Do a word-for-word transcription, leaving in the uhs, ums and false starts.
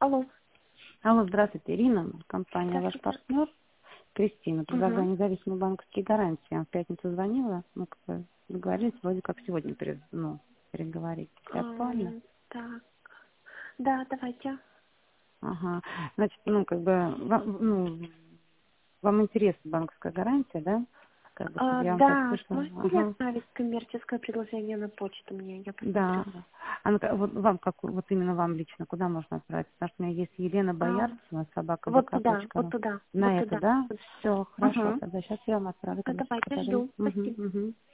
Алло. Алло, здравствуйте, Ирина, компания «Ваш Здравствуйте. партнер». Кристина, Угу. предлагаю независимые банковские гарантии. Я в пятницу звонила, мы как бы договорились, вроде как сегодня пере- ну, переговорить. Все актуально? Ам, так. Да, давайте. Ага. Значит, ну, как бы, вам, ну, вам интересна банковская гарантия, да? Как бы, чтобы А, я вам так да, слышала. можете ли Ага. оставить коммерческое предложение на почту мне? Я Да. посмотрю. А ну, вот вам, как, вот именно вам лично, куда можно отправить? Потому что у меня есть Елена А, Боярцева, собака вот туда, собака вот ру. туда, вот На это, туда. да? Все, хорошо, Угу. тогда сейчас я вам отправлю Да, давайте, коммерческое предложение. жду. Угу, Спасибо. угу.